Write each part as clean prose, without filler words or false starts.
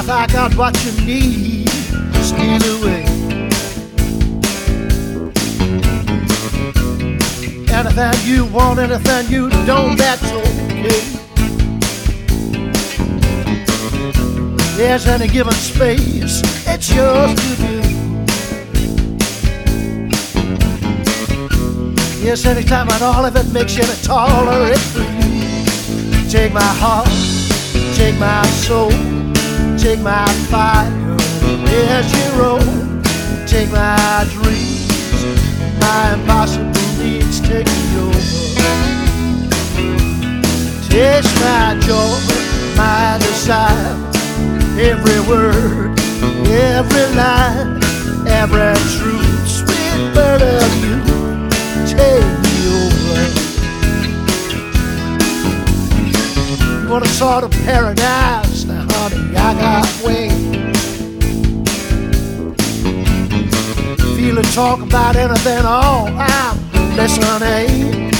I got what you need, steal away. Anything you want, anything you don't, that's okay. There's any given space, it's yours to do. Yes, anytime and all of it makes you tolerate for you. Take my heart, take my soul, take my fire as your own. Take my dreams, my impossible needs, take me over. Taste my joy, my desire, every word, every line, every truth, sweet bird of you, take me over. You want a sort of paradise, now honey, I got wings. Feel to talk about anything, all I'm listening.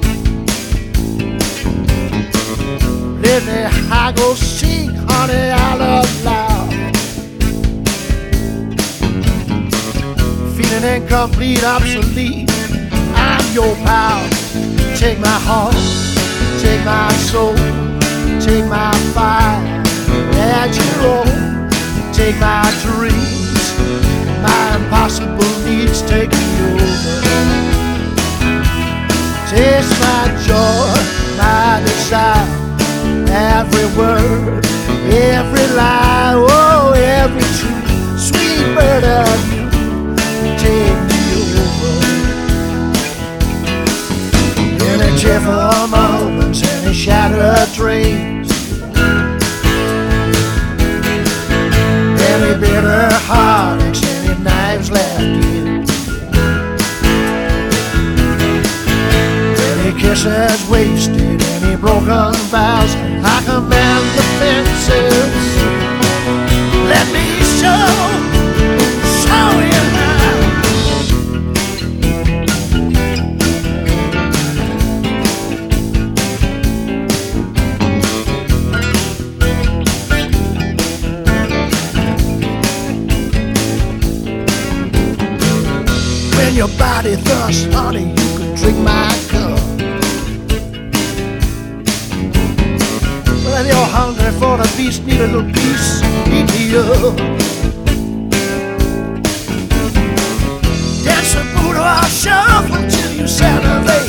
Let me I go sing, honey, I love loud. Feeling incomplete, obsolete, I'm your pal. Take my heart, take my soul, take my fire at your own. Take my dreams, my impossible needs, take me over. Taste my joy, my desire, every word, every lie, oh, every truth, sweet bird of you, take me over. Any cheerful moments, any shattered dreams, any bitter heartaches, any knives left in, any kisses wasted, any broken vows. I command the fences. Let me show you now. When your body thirsts, honey, you can drink my cup. When you're hungry for the beast, need a little piece, eat me up. Dance a boudoir shuffle till you salivate.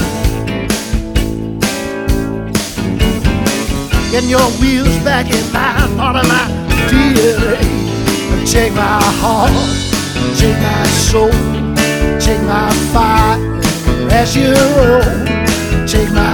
Getting your wheels back in line, part of my DNA. Take my heart, take my soul, take my fire as your own. Take my